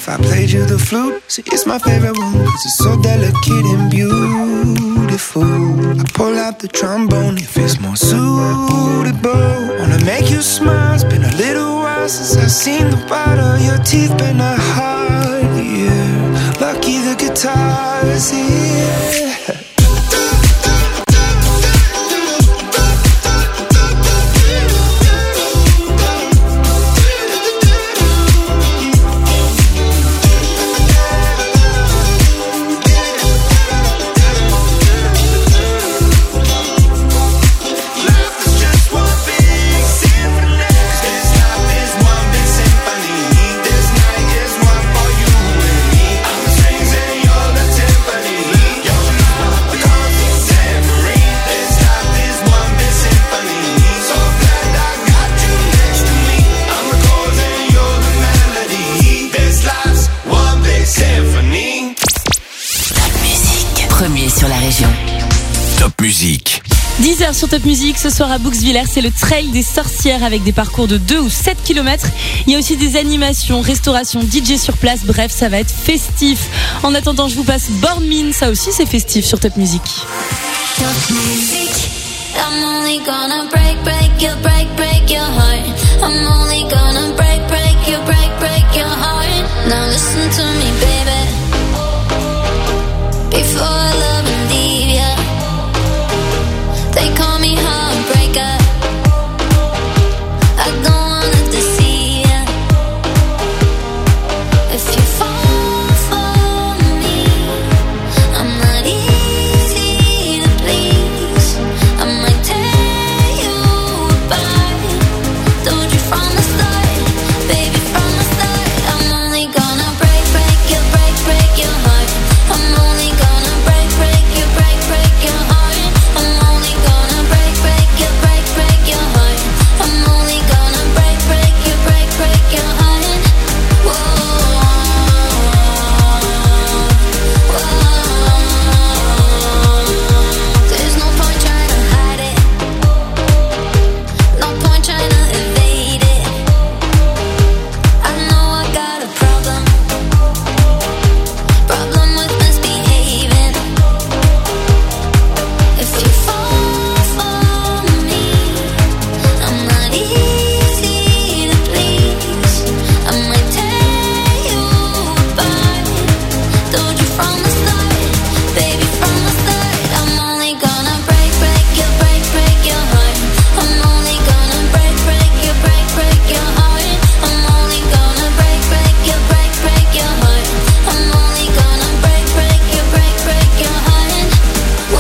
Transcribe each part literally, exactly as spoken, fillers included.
if I played you the flute? See, it's my favorite one, cause it's so delicate and beautiful. I pull out the trombone if it's more suitable. Wanna make you smile, it's been a little while since I've seen the white of your teeth. Been a hard year, lucky the guitar's here. dix heures sur Top Music, ce soir à Bouxwiller, c'est le Trail des sorcières avec des parcours de deux ou sept kilomètres. Il y a aussi des animations, restauration, D J sur place, bref, ça va être festif. En attendant, je vous passe Born Mean, ça aussi c'est festif sur Top Music. Top Music. I'm only gonna break, break your, break, break your heart. I'm only gonna break, break your, break, break your heart. Now listen to me, baby. Before I love and leave ya, they call me heartbreaker. I don't wanna deceive ya. If you fall for me, I'm not easy to please. I might tear you apart. Told you from the start, baby, from the start. I'm only gonna break, break your, break, break your heart. I'm only gonna break, break your, break, break your heart. I'm only gonna break, break your, break, break your heart. I'm only gonna break, break your, break, break your heart. Whoa, whoa. There's no point trying to hide it. No point trying to evade it. I know I got a problem. Problem with misbehaving. If you fall for me, I'm not easy to please. I might tear you apart. Told you from the start, baby, from the start. I'm only gonna break, break your, break, break your heart. I'm only gonna break, break your, break, break your heart. I'm only gonna break, break your, break, break your heart. I'm only gonna break, break your, break, break your heart. Whoa,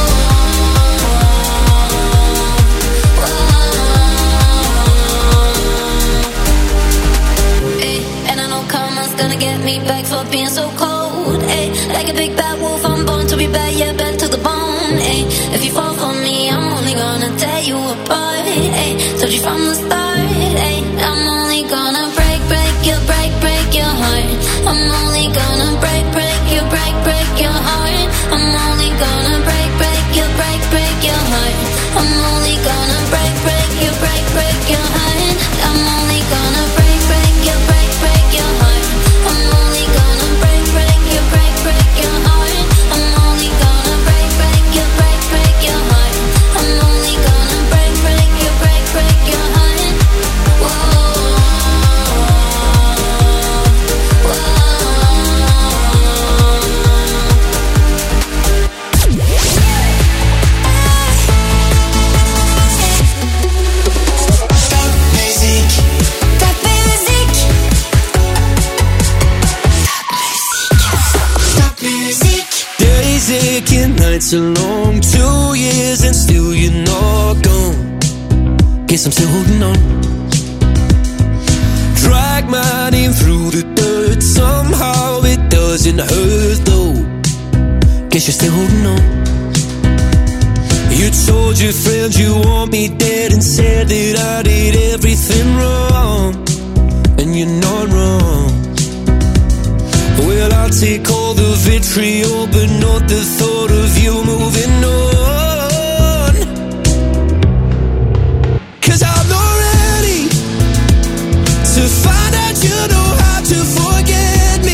whoa. Ay, and I know karma's gonna get me back for being so cold. Ay, like a big bad wolf, I'm born to be bad, yeah, bad to the bone. Ay, if you fall for me, I'm only gonna tear you apart. Ay, told you from the start. Ay, I'm only gonna break, break your, break, break your heart. I'm only gonna break, break your, break, break your heart. I'm only gonna break, break your, break, break your heart. I'm only gonna break, break your, break, break your heart. I'm only gonna break, break your, break, break your heart. I'm only gonna break, break your, break, break your heart. I'm only gonna break, break your, break, break your heart. I'm only gonna break, break your, break, break your heart. Whoa, whoa. Top music. Top music. Top music. Days aching, nights are long. Two years and still you're not gone. Guess I'm still holding on. Drag my name through the dirt. Somehow it doesn't hurt though. Guess you're still holding on. You told your friends you want me dead and said that I did everything wrong. And you're not wrong. Well, I'll take all the vitriol, but not the thought of you moving on. Cause I'm not ready to find out you know how to forget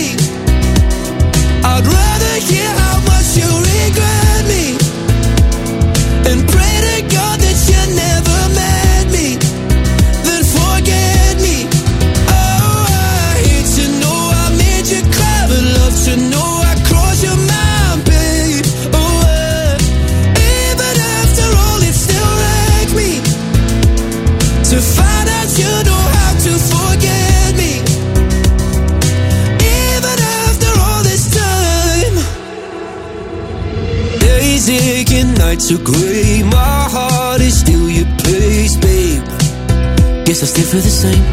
I'd rather hear how much you regret me and pray to God that you never met me, then forget me. Oh, I hate to know I made you cry, but love to know I crossed your mind, babe. Oh, uh, even after all, it still wrecked me to find out you know how to forget me. Even after all this time, days aching, nights are grey, my heart is still your place, babe. Guess I still feel the same.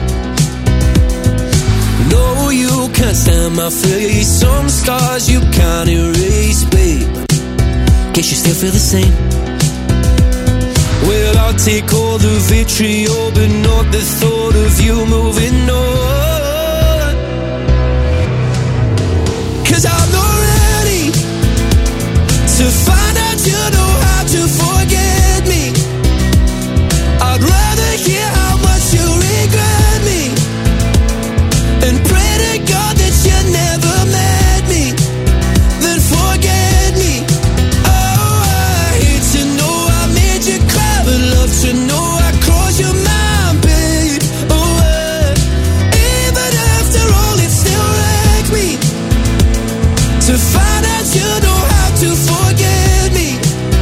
No, you can't stand my face, some scars you can't erase, babe. Guess you still feel the same. Well, I'll take all the vitriol, but not the thought of you moving on. 'Cause I'm not ready to find out you know how to forget me. I'd rather hear how much you regret me and pray to God that you never met me, then forget me. Oh, I hate to know I made you cry, but love to know I crossed your mind, babe. Oh, uh, even after all, it still wrecked me to find out you know how to forget me.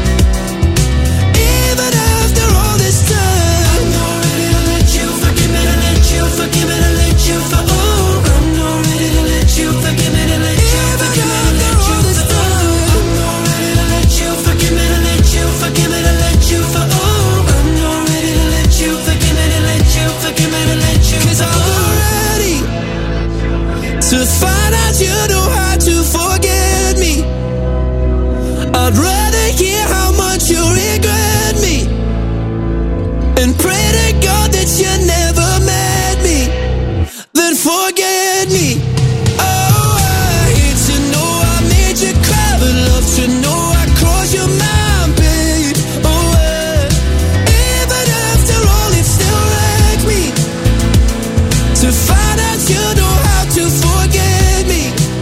Even after all this time, I'm not ready to let you forgive me, to let you forgive me, to let you for. Oh, I'm not ready to let you forgive me, to let you forgive me, to let you for. Oh, I'm not ready to let you forgive me, to let you forgive me, to let you for. Oh, I'm not ready to let you forgive me, to let you forgive me, to let you. 'Cause I'm not ready to find out you know how to forget me. I'd rather hear how much you regret me and pray to God that you never met me, then forget me. Oh, I hate to know I made you cry, but love to know I crossed your mind, babe. Oh, uh, even after all, it still wrecked me to find out you know how to forget me.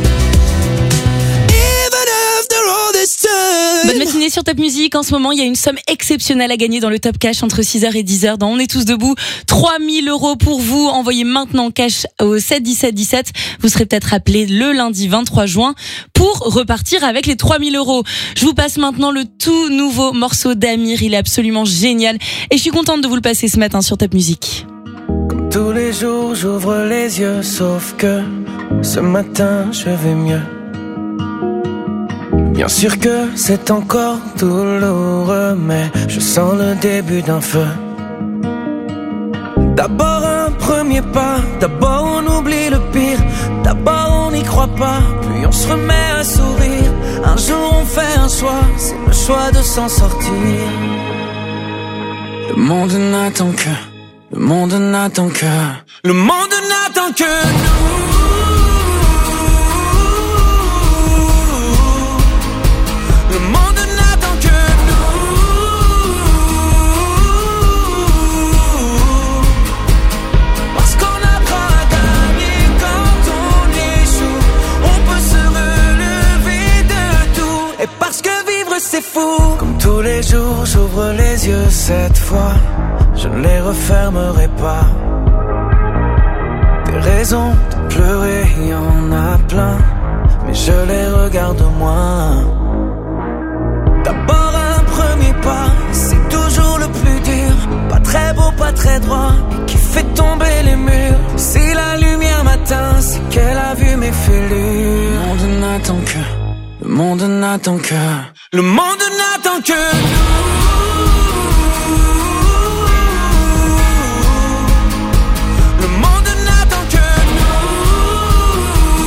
Even after all this time. Bonne matinée sur Top Music. En ce moment, il y a une somme exceptionnelle à gagner dans le Top Cash entre six heures et dix heures. Dans On est tous debout, trois mille euros pour vous. Envoyez maintenant cash au sept dix-sept dix-sept. Vous serez peut-être appelé le lundi vingt-trois juin pour repartir avec les trois mille euros. Je vous passe maintenant le tout nouveau morceau d'Amir. Il est absolument génial et je suis contente de vous le passer ce matin sur Top Music. Comme tous les jours, j'ouvre les yeux, sauf que ce matin, je vais mieux. Bien sûr que c'est encore douloureux, mais je sens le début d'un feu. D'abord un premier pas, d'abord on oublie le pire, d'abord on n'y croit pas, puis on se remet à sourire. Un jour on fait un choix, c'est le choix de s'en sortir. Le monde n'attend que, le monde n'attend que, le monde n'attend que nous. Le monde n'attend que nous. Parce qu'on apprend à gagner quand on échoue. On peut se relever de tout. Et parce que vivre c'est fou. Comme tous les jours j'ouvre les yeux cette fois. Je ne les refermerai pas. Des raisons de pleurer, il y en a plein. Mais je les regarde moins. D'abord un premier pas, c'est toujours le plus dur. Pas très beau, pas très droit, et qui fait tomber les murs. Si la lumière m'atteint, c'est qu'elle a vu mes fêlures. Le monde n'attend que, le monde n'attend que, le monde n'attend que nous. Le monde n'attend que nous.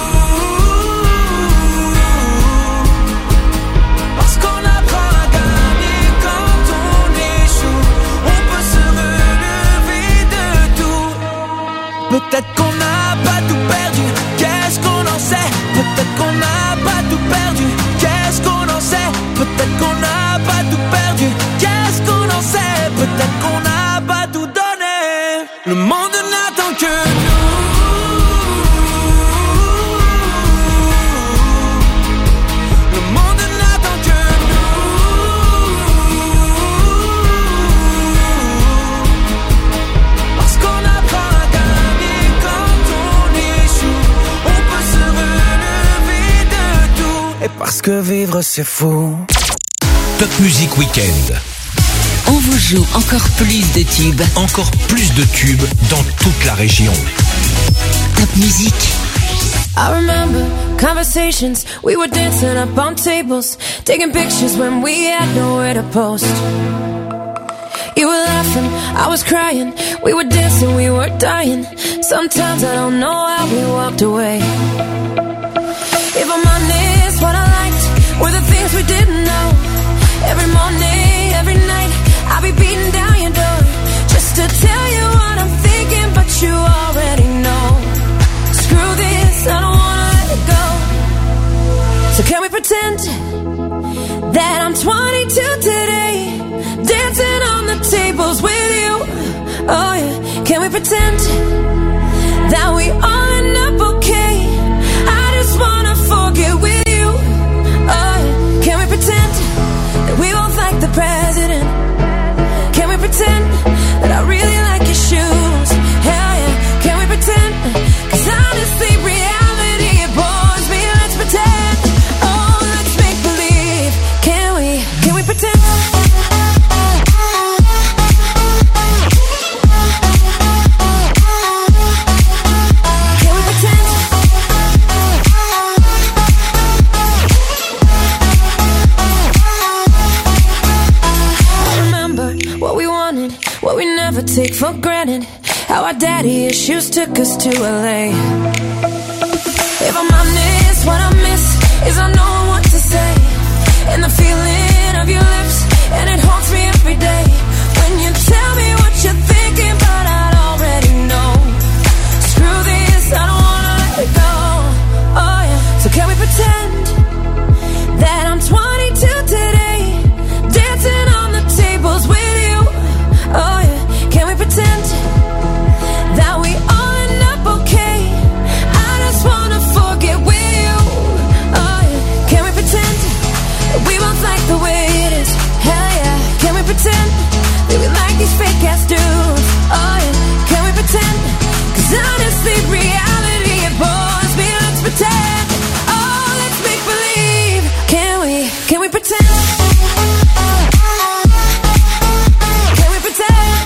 Parce qu'on apprend à gagner quand on échoue. On peut se relever de tout. Peut-être qu'on n'a pas tout perdu, qu'est-ce qu'on en sait? Peut-être qu'on n'a pas tout perdu, qu'est-ce qu'on en sait? Peut-être qu'on n'a pas tout perdu, parce que vivre c'est fou. Top Music Weekend. On vous joue encore plus de tubes. Encore plus de tubes dans toute la région. Top Music. I remember conversations, we were dancing up on tables, taking pictures when we had nowhere to post. You were laughing, I was crying, we were dancing, we were dying. Sometimes I don't know how we walked away. If I'm honest, what I liked were the things we didn't know. Every morning, every night, I'll be beating down your door just to tell you what I'm thinking, but you already know. Screw this, I don't wanna let it go. So can we pretend that I'm twenty-two today, dancing on the tables with you? Oh yeah, can we pretend that we all end up okay? I just wanna forget with you. Oh yeah, can we pretend that we both like the president? Can we pretend that I really like your shoes? Hell yeah, can we pretend? Cause honestly, reality, it bores me. Let's pretend. Oh, let's make believe. Can we, can we pretend? Can we pretend? I remember what we wanted, what we never take for granted. How our daddy issues took us to L A. If I'm honest, what I miss is I know what to say, and the feeling of your lips, and it haunts me every day. When you tell me what you're thinking, but I already know. Screw this, I don't wanna let it go. Oh yeah, so can we pretend that I'm twenty-two today, dancing on the tables with you? Oh yeah, can we pretend that we all end up okay? I just wanna forget with you. Oh yeah, can we pretend that we both like the way it is? Hell yeah, can we pretend that we like these fake ass dudes? Oh yeah, can we pretend? Cause honestly, reality, it bores me. Let's pretend. Oh, let's make believe. Can we, can we pretend? Can we pretend?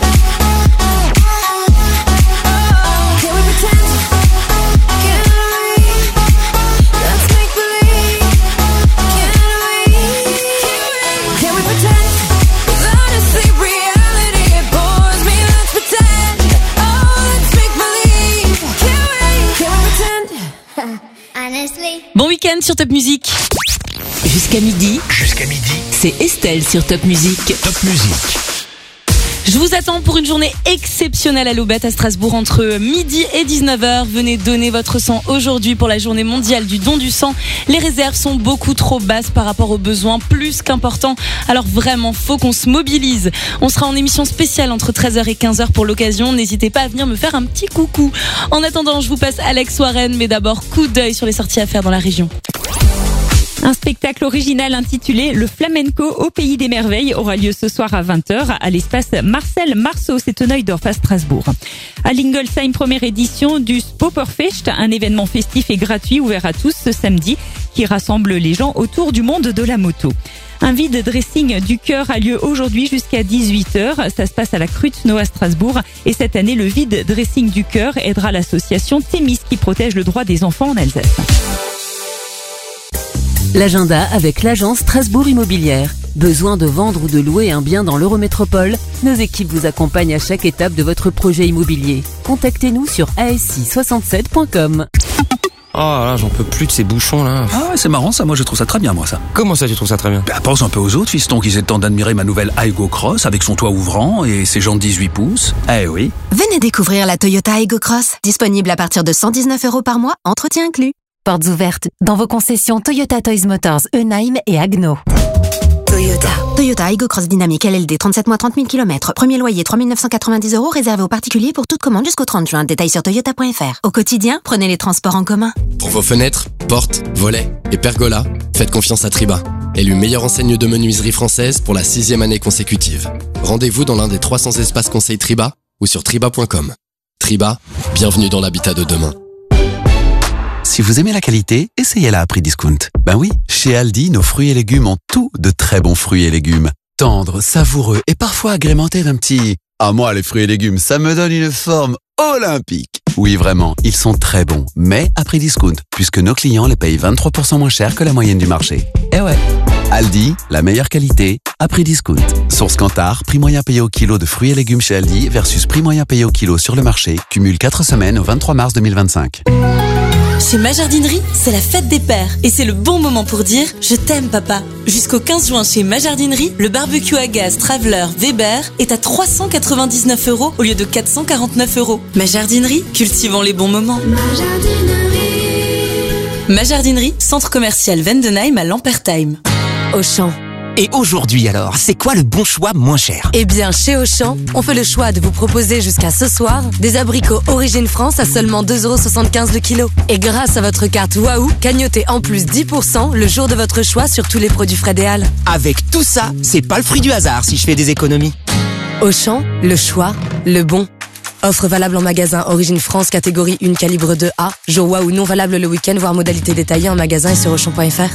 Bon week-end sur Top Music. Jusqu'à midi. Jusqu'à midi. C'est Estelle sur Top Music. Top Music. Je vous attends pour une journée exceptionnelle à l'Aubette à Strasbourg entre midi et dix-neuf heures. Venez donner votre sang aujourd'hui pour la journée mondiale du don du sang. Les réserves sont beaucoup trop basses par rapport aux besoins, plus qu'importants. Alors vraiment, faut qu'on se mobilise. On sera en émission spéciale entre treize heures et quinze heures pour l'occasion. N'hésitez pas à venir me faire un petit coucou. En attendant, je vous passe Alex Warren, mais d'abord coup d'œil sur les sorties à faire dans la région. Un spectacle original intitulé Le Flamenco au Pays des Merveilles aura lieu ce soir à vingt heures à l'espace Marcel Marceau, c'est au Neudorf à Strasbourg. À l'Ingolsheim, première édition du Spoperfest, un événement festif et gratuit ouvert à tous ce samedi qui rassemble les gens autour du monde de la moto. Un vide dressing du cœur a lieu aujourd'hui jusqu'à dix-huit heures. Ça se passe à la Krutno à Strasbourg. Et cette année, le vide dressing du cœur aidera l'association Thémis qui protège le droit des enfants en Alsace. L'agenda avec l'agence Strasbourg Immobilière. Besoin de vendre ou de louer un bien dans l'Eurométropole? Nos équipes vous accompagnent à chaque étape de votre projet immobilier. Contactez-nous sur a s i soixante-sept point com. Oh là, j'en peux plus de ces bouchons là. Ah ouais, c'est marrant ça, moi je trouve ça très bien moi ça. Comment ça tu trouves ça très bien? Bah pense un peu aux autres fistons qui s'étendent d'admirer ma nouvelle Aygo Cross avec son toit ouvrant et ses jantes dix-huit pouces. Eh oui. Venez découvrir la Toyota Aygo Cross, disponible à partir de cent dix-neuf euros par mois, entretien inclus. Portes ouvertes dans vos concessions Toyota Toys Motors, Eunheim et Agno. Toyota. Toyota Aygo Cross Dynamique L L D, trente-sept mois, trente mille kilomètres. Premier loyer trois mille neuf cent quatre-vingt-dix euros réservé aux particuliers pour toute commande jusqu'au trente juin. Détails sur toyota point f r. Au quotidien, prenez les transports en commun. Pour vos fenêtres, portes, volets et pergolas, faites confiance à Triba. Élu meilleure enseigne de menuiserie française pour la sixième année consécutive. Rendez-vous dans l'un des trois cents espaces conseils Triba ou sur triba point com. Triba, bienvenue dans l'habitat de demain. Si vous aimez la qualité, essayez-la à prix discount. Ben oui, chez Aldi, nos fruits et légumes ont tous de très bons fruits et légumes. Tendres, savoureux et parfois agrémentés d'un petit... Ah moi, les fruits et légumes, ça me donne une forme olympique. Oui, vraiment, ils sont très bons, mais à prix discount, puisque nos clients les payent vingt-trois pour cent moins cher que la moyenne du marché. Eh ouais. Aldi, la meilleure qualité, à prix discount. Source Kantar, prix moyen payé au kilo de fruits et légumes chez Aldi versus prix moyen payé au kilo sur le marché, cumule quatre semaines au vingt-trois mars deux mille vingt-cinq. Chez Ma Jardinerie, c'est la fête des pères et c'est le bon moment pour dire « Je t'aime papa ». Jusqu'au quinze juin chez Ma Jardinerie, le barbecue à gaz Traveler Weber est à trois cent quatre-vingt-dix-neuf euros au lieu de quatre cent quarante-neuf euros. Ma Jardinerie, cultivons les bons moments. Ma Jardinerie. Ma Jardinerie, centre commercial Vendenheim à Lampertheim. Auchan. Et aujourd'hui alors, c'est quoi le bon choix moins cher? Eh bien, chez Auchan, on fait le choix de vous proposer jusqu'à ce soir des abricots Origine France à seulement deux euros soixante-quinze le kilo. Et grâce à votre carte Waouh, cagnotez en plus dix pour cent le jour de votre choix sur tous les produits Frédéal. Avec tout ça, c'est pas le fruit du hasard si je fais des économies. Auchan, le choix, le bon. Offre valable en magasin Origine France catégorie un calibre deux A. Jour Waouh non valable le week-end, voire modalité détaillée en magasin et sur auchan point f r.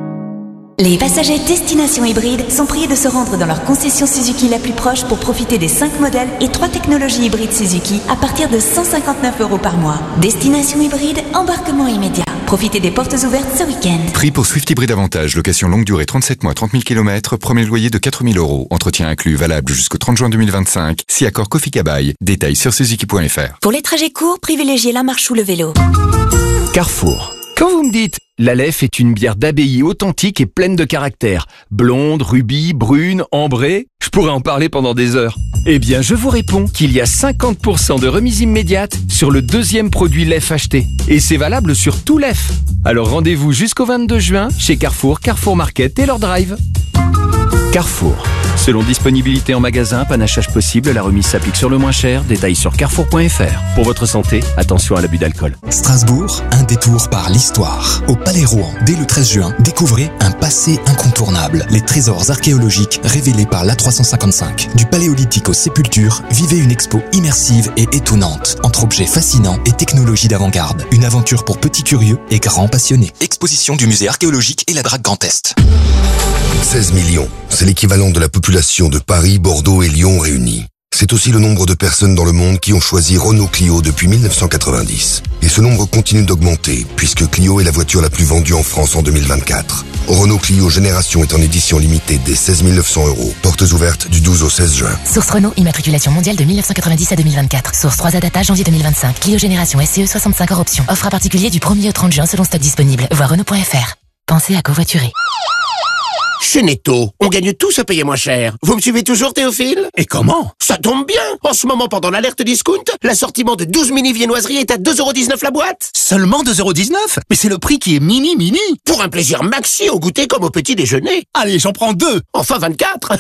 Les passagers destination hybride sont priés de se rendre dans leur concession Suzuki la plus proche pour profiter des cinq modèles et trois technologies hybrides Suzuki à partir de cent cinquante-neuf euros par mois. Destination hybride, embarquement immédiat. Profitez des portes ouvertes ce week-end. Prix pour Swift Hybride Avantage, location longue durée trente-sept mois, trente mille kilomètres, premier loyer de quatre mille euros. Entretien inclus, valable jusqu'au trente juin deux mille vingt-cinq. Si accord Kofi Kabaï. Détails sur suzuki point f r. Pour les trajets courts, privilégiez la marche ou le vélo. Carrefour. Quand vous me dites l'Aleph est une bière d'abbaye authentique et pleine de caractère, blonde, rubis, brune, ambrée, je pourrais en parler pendant des heures. Eh bien, je vous réponds qu'il y a cinquante pour cent de remise immédiate sur le deuxième produit Lef acheté. Et c'est valable sur tout Lef. Alors rendez-vous jusqu'au vingt-deux juin chez Carrefour, Carrefour Market et leur drive. Carrefour. Selon disponibilité en magasin, panachage possible, la remise s'applique sur le moins cher. Détails sur carrefour point f r. Pour votre santé, attention à l'abus d'alcool. Strasbourg, un détour par l'histoire. Au Palais Rohan, dès le treize juin, découvrez un passé incontournable. Les trésors archéologiques révélés par l'A trois cent cinquante-cinq. Du paléolithique aux sépultures, vivez une expo immersive et étonnante, entre objets fascinants et technologies d'avant-garde. Une aventure pour petits curieux et grands passionnés. Exposition du musée archéologique et la Drague Grand Est. seize millions, c'est l'équivalent de la population de Paris, Bordeaux et Lyon réunis. C'est aussi le nombre de personnes dans le monde qui ont choisi Renault Clio depuis mille neuf cent quatre-vingt-dix. Et ce nombre continue d'augmenter, puisque Clio est la voiture la plus vendue en France en deux mille vingt-quatre. Renault Clio Génération est en édition limitée dès seize mille neuf cents euros. Portes ouvertes du douze au seize juin. Source Renault, immatriculation mondiale de mille neuf cent quatre-vingt-dix à deux mille vingt-quatre. Source trois A data janvier deux mille vingt-cinq. Clio Génération S C E soixante-cinq hors option. Offre à particulier du premier au trente juin selon stock disponible. Voir Renault point f r. Pensez à covoiturer. Chez Netto, on gagne tous à payer moins cher. Vous me suivez toujours, Théophile? Et comment? Ça tombe bien. En ce moment, pendant l'alerte discount, l'assortiment de douze mini viennoiseries est à deux euros dix-neuf la boîte. Seulement deux euros dix-neuf? Mais c'est le prix qui est mini mini. Pour un plaisir maxi au goûter comme au petit déjeuner. Allez, j'en prends deux. Enfin vingt-quatre.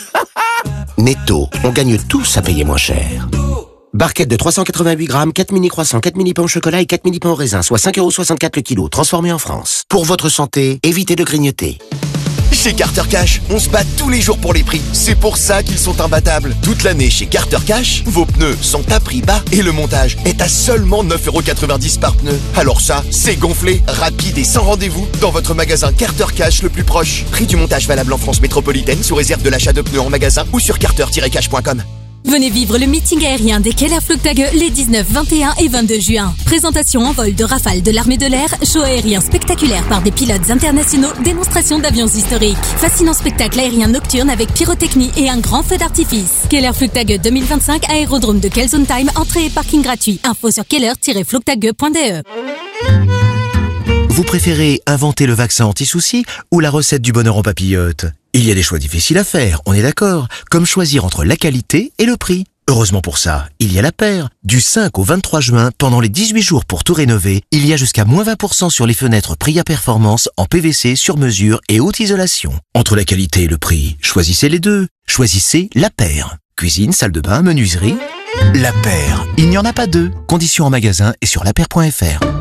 Netto, on gagne tous à payer moins cher. Barquette de trois cent quatre-vingt-huit grammes, quatre mini croissants, quatre mini pains au chocolat et quatre mini pains au raisin, soit cinq euros soixante-quatre le kilo, transformé en France. Pour votre santé, évitez de grignoter. Chez Carter Cash, on se bat tous les jours pour les prix. C'est pour ça qu'ils sont imbattables. Toute l'année chez Carter Cash, vos pneus sont à prix bas et le montage est à seulement neuf euros quatre-vingt-dix par pneu. Alors ça, c'est gonflé, rapide et sans rendez-vous dans votre magasin Carter Cash le plus proche. Prix du montage valable en France métropolitaine sous réserve de l'achat de pneus en magasin ou sur carter tiret cash point com. Venez vivre le meeting aérien des Keller Flugtage les dix-neuf, vingt et un et vingt-deux juin. Présentation en vol de Rafale de l'armée de l'air, show aérien spectaculaire par des pilotes internationaux, démonstration d'avions historiques. Fascinant spectacle aérien nocturne avec pyrotechnie et un grand feu d'artifice. Keller Flugtage deux mille vingt-cinq, aérodrome de Kelsentheim, entrée et parking gratuit. Info sur keller tiret flugtage point d e. Vous préférez inventer le vaccin anti-soucis ou la recette du bonheur en papillote? Il y a des choix difficiles à faire, on est d'accord, comme choisir entre la qualité et le prix. Heureusement pour ça, il y a la paire. Du cinq au vingt-trois juin, pendant les dix-huit jours pour tout rénover, il y a jusqu'à moins vingt pour cent sur les fenêtres Priya Performance en P V C sur mesure et haute isolation. Entre la qualité et le prix, choisissez les deux. Choisissez la paire. Cuisine, salle de bain, menuiserie. La paire, il n'y en a pas deux. Conditions en magasin et sur la paire point f r.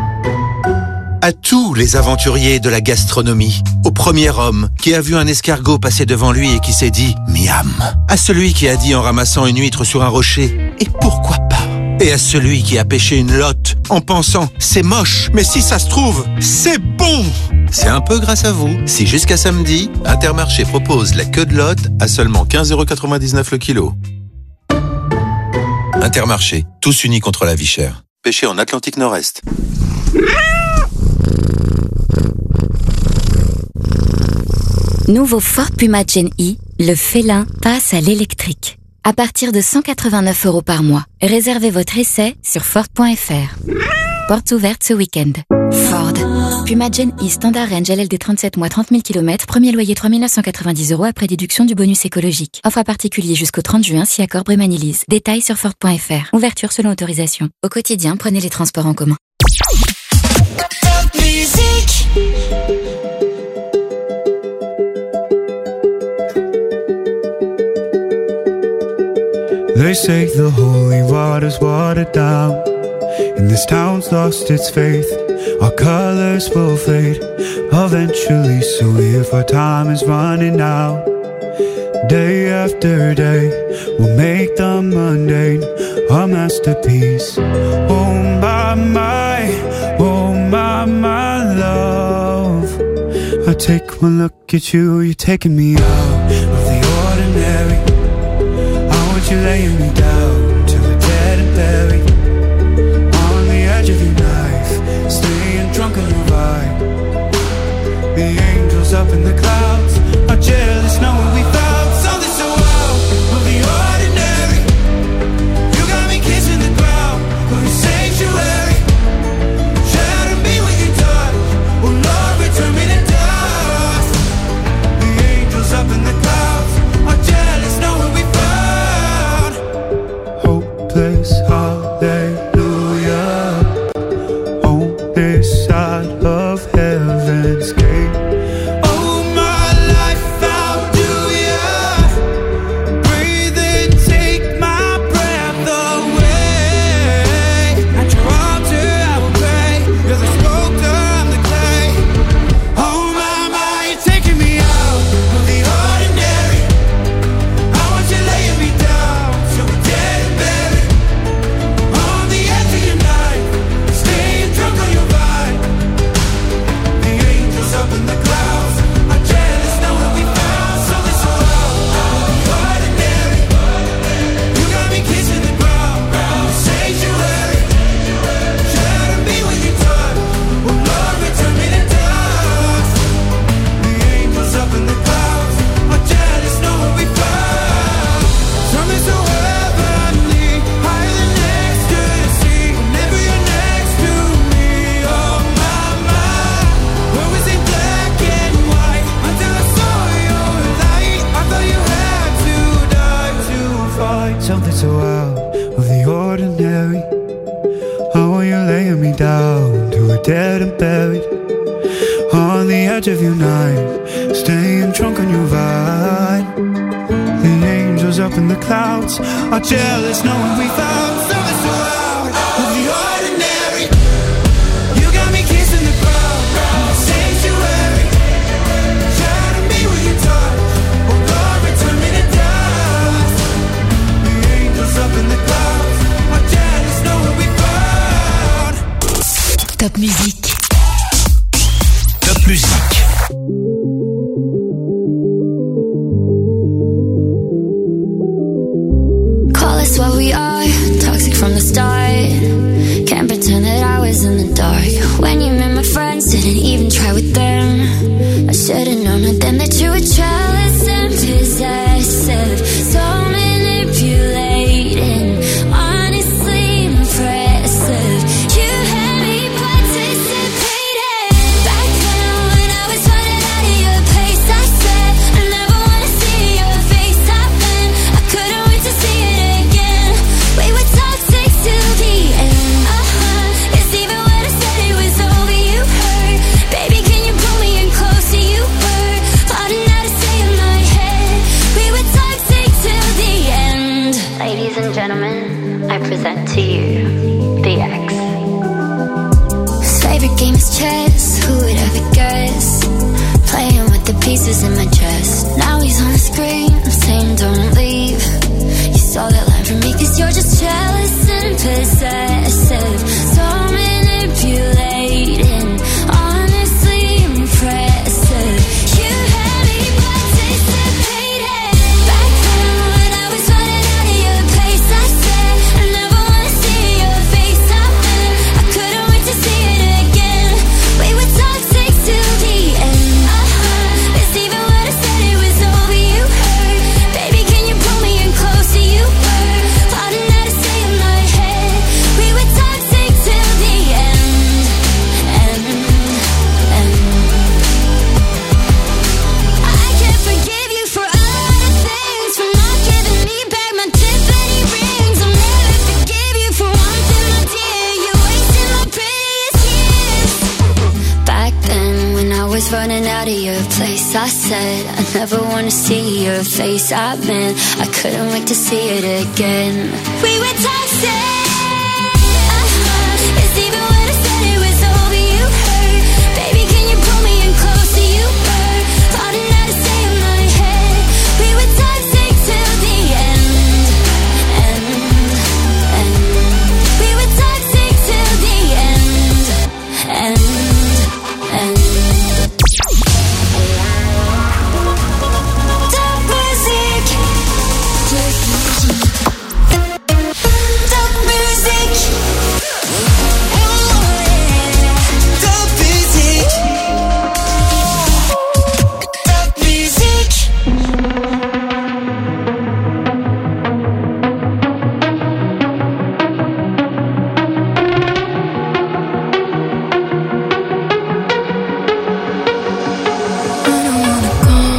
À tous les aventuriers de la gastronomie, au premier homme qui a vu un escargot passer devant lui et qui s'est dit « miam », à celui qui a dit en ramassant une huître sur un rocher « et pourquoi pas ?» Et à celui qui a pêché une lotte en pensant « c'est moche, mais si ça se trouve, c'est bon !» C'est un peu grâce à vous. Si jusqu'à samedi, Intermarché propose la queue de lotte à seulement quinze euros quatre-vingt-dix-neuf le kilo. Intermarché, tous unis contre la vie chère. Pêché en Atlantique Nord-Est. Nouveau Ford Puma Gen E, le félin passe à l'électrique. À partir de cent quatre-vingt-neuf euros par mois. Réservez votre essai sur Ford point F R. Portes ouvertes ce week-end. Ford. Puma Gen E Standard Range L L D trente-sept mois trente mille kilomètres. Premier loyer trois mille neuf cent quatre-vingt-dix euros après déduction du bonus écologique. Offre à particulier jusqu'au trente juin si accord Brémanilise. Détails sur Ford point F R. Ouverture selon autorisation. Au quotidien, prenez les transports en commun. Top musique. They say the holy water's watered down, and this town's lost its faith. Our colors will fade eventually, so if our time is running out, day after day, we'll make the mundane a masterpiece. Oh my, my, oh my, my love, I take one look at you, you're taking me out of the ordinary. You're laying me down till we're dead and buried on the edge of your knife, staying drunk on your vibe. The angels up in the clouds are jealous knowing we found something so out of the ordinary. You got me kissing the ground of your sanctuary. Shadow me when you touch, oh Lord, return me to dust. The angels up in the clouds are jealous knowing we found hopeless hallelujah on this side of heaven's gate. Oh my life, how do ya breathe and take my breath away? At your altar I will pray, you're the sculptor, I'm the clay. Oh my, my, you're taking me out of the ordinary. I want you laying me down so we're dead and buried on the edge of your night, staying drunk on your vibe. The angels up in the clouds are jealous knowing we found something so out of the ordinary. You got me kissing the ground, the sanctuary. Shadow me when you touch, oh Lord, return me to dust. The angels up in the clouds are jealous knowing we found something so heavenly, higher than ecstasy. Whenever you're next to me, oh my, my. Where was it black and white until I saw your light? I thought you had to die to find something so out of the ordinary. How are you laying me down to a dead and buried on the edge of your night, staying drunk on your vibe. The angels up in the clouds are jealous knowing we found something so out of the ordinary. You got me kissing the ground, the sanctuary. Shadow me when you touch, oh Lord, return me to dust. The angels up in the clouds are jealous knowing we found. Top musique. Top musique. Call us what we are, toxic from the start. Can't pretend that I was in the dark. When you met my friends, didn't even try with them. I should've known right then that you were jealous and possessive. So manipulating, honestly impressive. You had me participating. Back then when I was running out of your place, I said I never wanna see your face. I meant I couldn't wait to see it again. We were toxic till the end. Uh-huh. It's even when I said it was over, you hurt. Baby, can you pull me in closer? You were plotting how to stay in my head. We were toxic till the end. Ladies and gentlemen, I present to you the X. His favorite game is chess. Who would ever guess? Playing with the pieces in my chest. Now he's on the screen, saying don't leave. You saw that line from me, cause you're just jealous and pissed. place. I said I never wanna see your face. I've been, I couldn't wait to see it again. We were toxic. Uh-huh. It's even when I said it was over, you hurt. Baby, can you pull me in closer? You hurt. Thought it had to stay in my head. We were toxic till the end, end, end. We were toxic till the end, end, end. Top music, top music, top music, top music. I don't wanna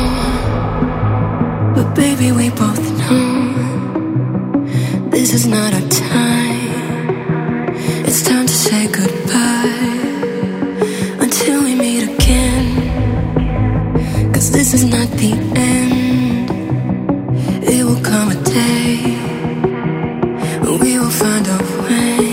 go, but baby, we both know this is not our time. It's time to say goodbye until we meet again. 'Cause this is not the end. It will come a day when we will find a way.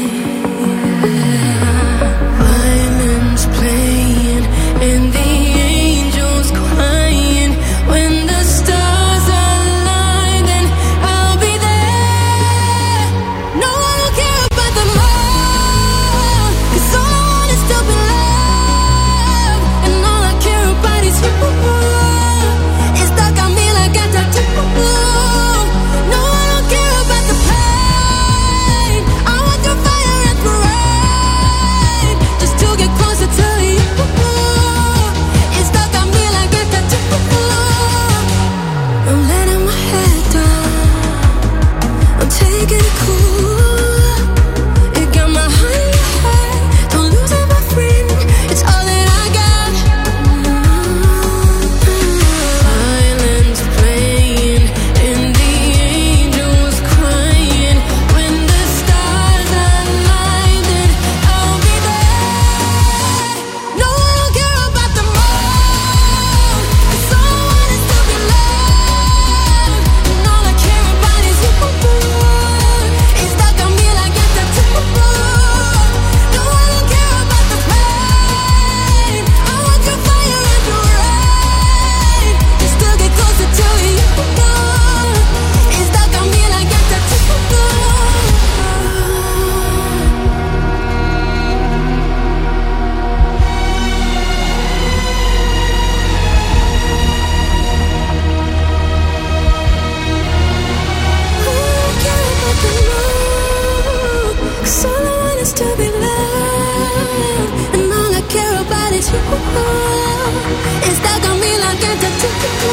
Violins playing and the angels crying. When the stars align, then I'll be there. No, I don't care about the more, 'cause all I want is to be loved. And all I care about is you. It's stuck on me like a tattoo. No, I don't care about the pain. I want the fire and parade, just to get closer to you. It's stuck on me like a tattoo. I'm letting my head down, I'm taking it cool. It got my heart in your head, don't lose it, my friend. It's all that I got. Violins playing and the angels crying. When the stars align, then I'll be there. No, I don't care about the more, 'cause all I want is to be loved. And all I care about is you. It's stuck on me like a tattoo. No, I don't care about the pain. I want your fire and your rain, just to get closer to you. It's stuck on me like a tattoo. Cause all I want is to be loved, and all I care about is you. It's stuck on me like a tattoo.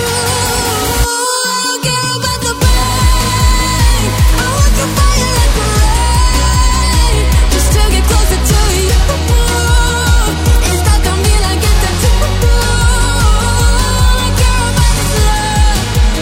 I don't care about the pain. I want your fire and parade, just to get closer to you. It's stuck on me like a tattoo. All I care about is love.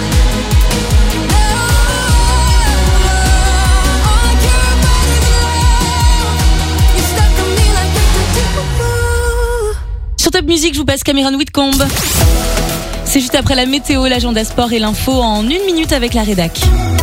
All I care about is love. It's stuck on me like a tattoo. Sur Top Music, je vous passe Cameron Whitcomb. C'est juste après la météo, l'agenda sport et l'info en une minute avec la rédac.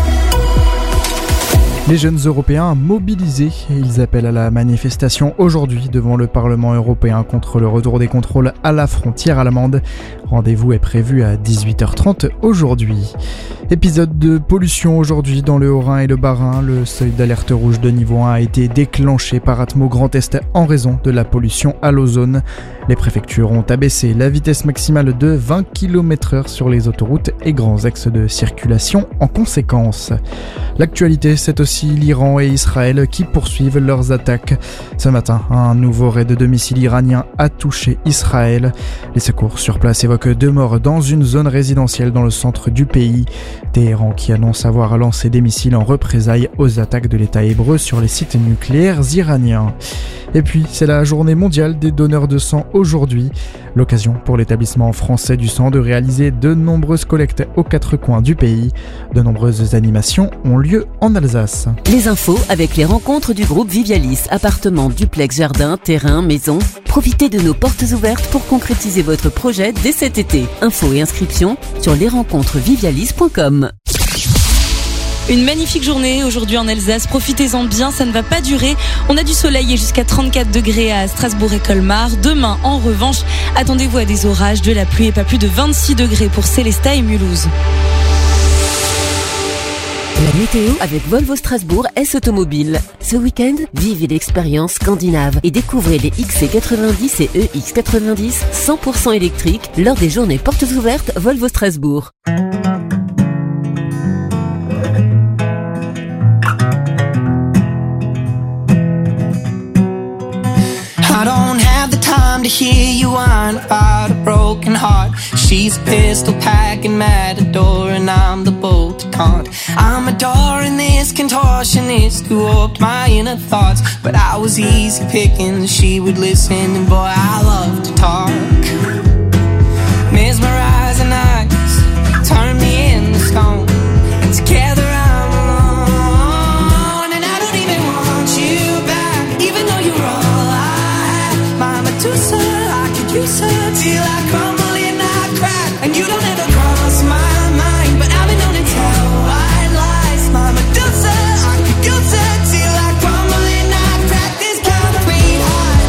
Les jeunes Européens mobilisés, ils appellent à la manifestation aujourd'hui devant le Parlement européen contre le retour des contrôles à la frontière allemande. Rendez-vous est prévu à dix-huit heures trente aujourd'hui. Épisode de pollution aujourd'hui dans le Haut-Rhin et le Bas-Rhin. Le seuil d'alerte rouge de niveau un a été déclenché par Atmo Grand Est en raison de la pollution à l'ozone. Les préfectures ont abaissé la vitesse maximale de vingt kilomètres heure sur les autoroutes et grands axes de circulation en conséquence. L'actualité, c'est aussi l'Iran et Israël qui poursuivent leurs attaques. Ce matin, un nouveau raid de missiles iranien a touché Israël. Les secours sur place évoquent deux morts dans une zone résidentielle dans le centre du pays. Téhéran qui annonce avoir lancé des missiles en représailles aux attaques de l'État hébreu sur les sites nucléaires iraniens. Et puis, c'est la journée mondiale des donneurs de sang aujourd'hui. L'occasion pour l'établissement français du sang de réaliser de nombreuses collectes aux quatre coins du pays. De nombreuses animations ont lieu en Alsace. Les infos avec les rencontres du groupe Vivialis, appartements, duplex, jardin, terrain, maison. Profitez de nos portes ouvertes pour concrétiser votre projet dès cet été. Infos et inscriptions sur les rencontres vivialis point com. Une magnifique journée aujourd'hui en Alsace, profitez-en bien, ça ne va pas durer. On a du soleil et jusqu'à trente-quatre degrés à Strasbourg et Colmar. Demain, en revanche, attendez-vous à des orages, de la pluie et pas plus de vingt-six degrés pour Célestat et Mulhouse. La météo avec Volvo Strasbourg S Automobile. Ce week-end, vivez l'expérience scandinave et découvrez les X C quatre-vingt-dix et E X quatre-vingt-dix cent pour cent électriques lors des journées portes ouvertes Volvo Strasbourg. I don't have the time to hear you whine about a broken heart. She's a pistol packing matador and I'm the bolt to taunt. I'm adoring this contortionist who warped my inner thoughts. But I was easy picking, she would listen and boy I love to talk. Mesmerizing eyes, turn me into stone. And together I'm alone. And I don't even want you back, even though you're all I Medusa, I could use her till I crumble and I crack. And you don't ever cross my mind, but I've been known to tell white lies. My Medusa, I could use her till I crumble and I crack. This concrete heart,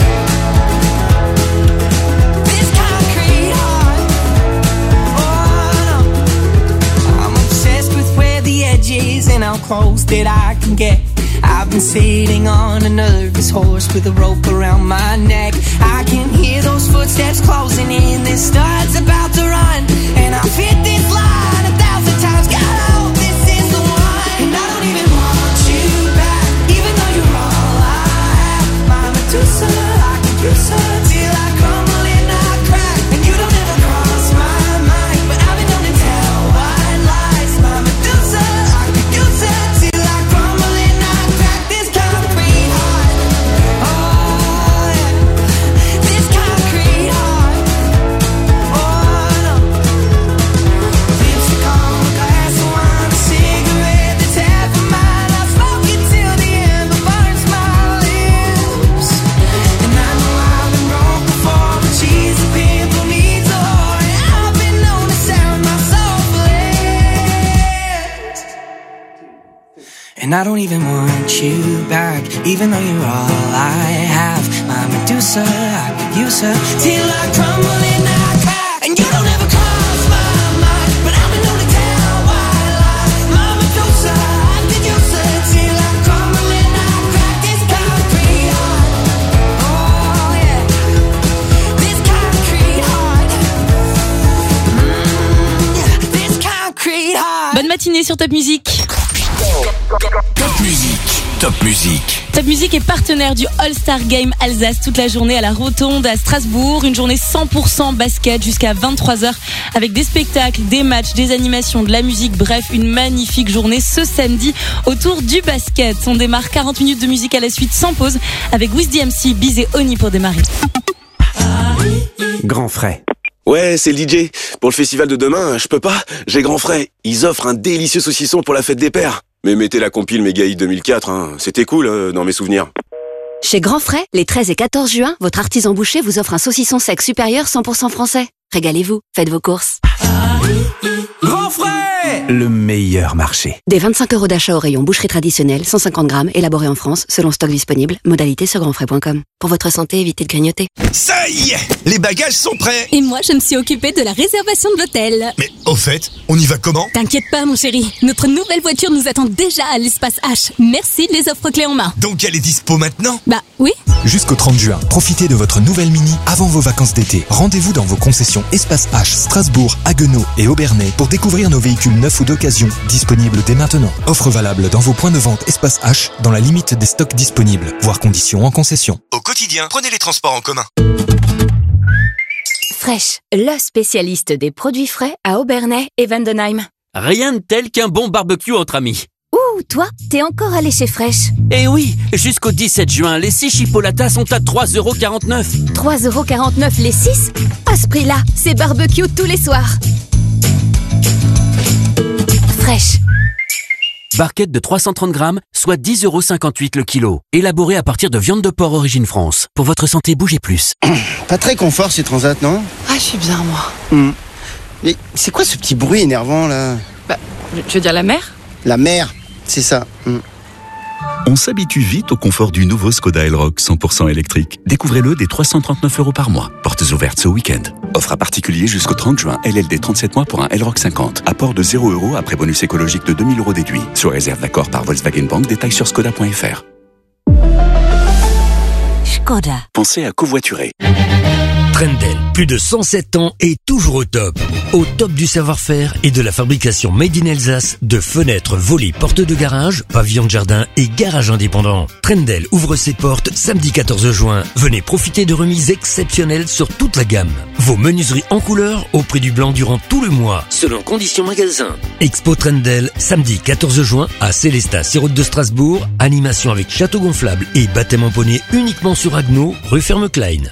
this concrete heart. Oh no, I'm obsessed with where the edge is and how close that I can get. I've been sitting on a nervous horse with a rope around my neck. I can hear those footsteps closing in. This star's about to run, and I've hit this line a thousand times. God, I hope this is the one. And I don't even want you back, even though you're all I have. My Medusa, I could use her till I crumble and I crack. And you don't ever cross my mind, but I've been known to tell white lies. My Medusa, I could use her till I crumble and I crack. This concrete heart, oh yeah. This concrete heart, oh no. Lipstick on a glass of wine, a cigarette that's half a mile. I smoke it till the ember burns my lips. And I know I've been broke before, but she's a pimple needs a whore. And I've been known to sound my soul lips. And I don't even want you back, even though you're all I have. My Medusa, I could use her till I crumble and I crack. And you don't ever cross my mind, but I've been known to tell white lies. My Medusa, I could use her till I crumble and I crack. This concrete heart, oh yeah. This concrete heart, mm, yeah. This concrete heart. Bonne matinée sur Top Music. Top Music, Top Music. Top Music est partenaire du All-Star Game Alsace toute la journée à la Rotonde à Strasbourg. Une journée cent pour cent basket jusqu'à vingt-trois heures avec des spectacles, des matchs, des animations, de la musique. Bref, une magnifique journée ce samedi autour du basket. On démarre quarante minutes de musique à la suite sans pause avec Wiz D M C, Biz et Oni pour démarrer. Grand frais. Ouais, c'est le D J. Pour le festival de demain, je peux pas. J'ai grand frais. Ils offrent un délicieux saucisson pour la fête des pères. Mais mettez la compile Méga Hit deux mille quatre, hein. C'était cool euh, dans mes souvenirs. Chez Grand Frais, les treize et quatorze juin, votre artisan boucher vous offre un saucisson sec supérieur cent pour cent français. Régalez-vous, faites vos courses. Grand frais, le meilleur marché. Des vingt-cinq euros d'achat au rayon boucherie traditionnelle, cent cinquante grammes, élaboré en France, selon stock disponible. Modalité sur grand frais point com. Pour votre santé, évitez de grignoter. Ça y est, les bagages sont prêts. Et moi, je me suis occupée de la réservation de l'hôtel. Mais au fait, on y va comment? T'inquiète pas, mon chéri. Notre nouvelle voiture nous attend déjà à l'espace H. Merci de les offres clés en main. Donc elle est dispo maintenant? Bah oui. Jusqu'au trente juin, profitez de votre nouvelle Mini avant vos vacances d'été. Rendez-vous dans vos concessions Espace H, Strasbourg, Haguenau et Aubernais pour découvrir nos véhicules neufs ou d'occasion, disponibles dès maintenant. Offre valable dans vos points de vente Espace H dans la limite des stocks disponibles, voire conditions en concession. Au quotidien, prenez les transports en commun. Fresh, le spécialiste des produits frais à Aubernais et Vendenheim. Rien de tel qu'un bon barbecue entre amis. Ouh, Waouh, toi, t'es encore allé chez Fresh. Eh oui, jusqu'au dix-sept juin, les six chipolatas sont à trois euros quarante-neuf. trois euros quarante-neuf les six? À ce prix-là, c'est barbecue tous les soirs. Fresh. Barquette de trois cent trente grammes, soit dix euros cinquante-huit le kilo. Élaboré à partir de viande de porc origine France. Pour votre santé, bougez plus. Pas très confort ces transats, non? Ah, je suis bien, moi. Mmh. Mais c'est quoi ce petit bruit énervant, là? Bah, tu veux dire la mer? La mer, c'est ça. Mmh. On s'habitue vite au confort du nouveau Skoda Elroq cent pour cent électrique. Découvrez-le dès trois cent trente-neuf euros par mois. Portes ouvertes ce week-end. Offre à particulier jusqu'au trente juin. L L D trente-sept mois pour un Elroq cinquante. Apport de zéro euros après bonus écologique de deux mille euros déduit. Sous réserve d'accord par Volkswagen Bank. Détails sur skoda point f r. Skoda. Pensez à covoiturer. Trendel, plus de cent sept ans et toujours au top. Au top du savoir-faire et de la fabrication made in Alsace de fenêtres, volets, portes de garage, pavillons de jardin et garages indépendants. Trendel ouvre ses portes samedi quatorze juin. Venez profiter de remises exceptionnelles sur toute la gamme. Vos menuiseries en couleur au prix du blanc durant tout le mois, selon conditions magasin. Expo Trendel, samedi quatorze juin à Célestat, six route de Strasbourg. Animation avec château gonflable et baptême en poney uniquement sur Agno, rue Ferme-Klein.